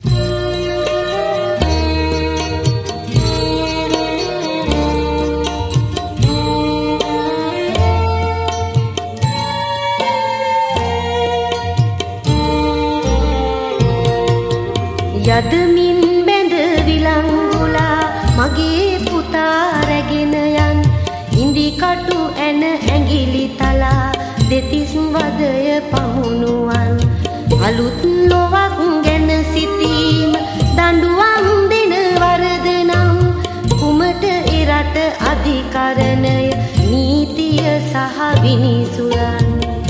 යදමින් බැඳ විලංගුලා මගේ පුතා රැගෙන යන් ඉඳි කටු ඇන ඇඟිලි තලා දෙතිස් වදය පමුණුවන් අලුත් ලොවක් ගැන සිතීම දඬුවම් දෙන වරද නම් කුමට එරට අධිකරණය නීතිය සහ විනිසුරන්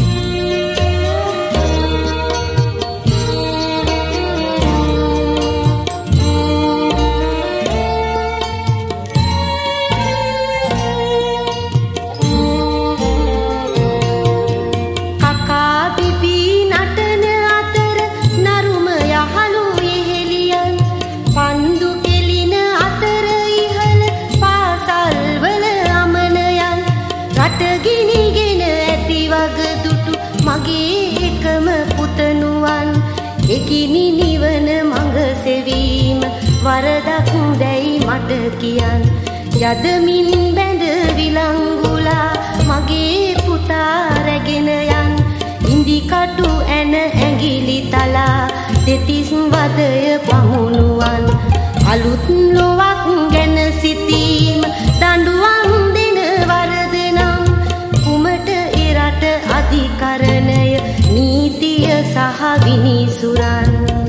මගේ එකම පුතණුවන් එකිනි නිවන මඟ සෙවීම වරදක් දැයි මට කියන් යදමින් බැඳ විලංගුලා මගේ පුතා රැගෙන යන් ඉඳි කටු ඇන ඇඟිලි තලා දෙතිස් වදය පමුණුවන් අලුත් ලොවක් ගැන සිතීම දඬුවම් දෙන වරද නම් කුමට එරට අධිකරණය නීතිය සහ විනිසුරන්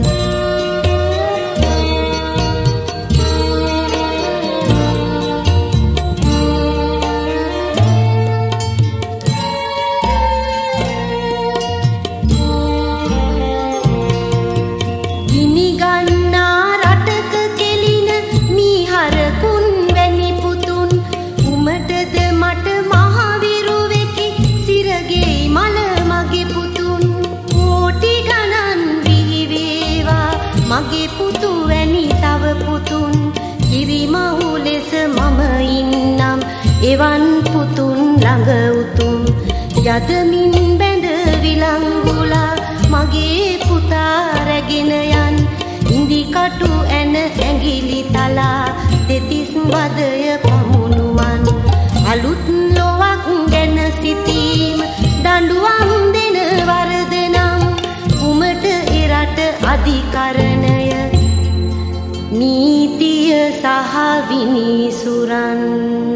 ගිනි ගන්නා රටක කෙලින මීහරකුන් වැනි පුතුන් කුමටද මට මහවිරුවෙකි සිරගේ මල මගේ පුතුන් කෝටි ගණන් විහිවේවා මගේ පුතු වැනි තව පුතුන් කිරිමහු ලෙස මම ඉන්නම් එවන් පුතුන් ළඟ උතුම් යදමින් බැඳ විලංගුලා මගේ පුතා රැගෙන යන් ඉඳි කටු ඇන ඇඟිලි තලා දෙතිස් වදය පමුණුවන් අලුත් ලොවක් ගැන සිතීම දඬුවම් දෙන වරද නම් කුමට එරට අධිකරණය නීතිය සහ විනිසුරන්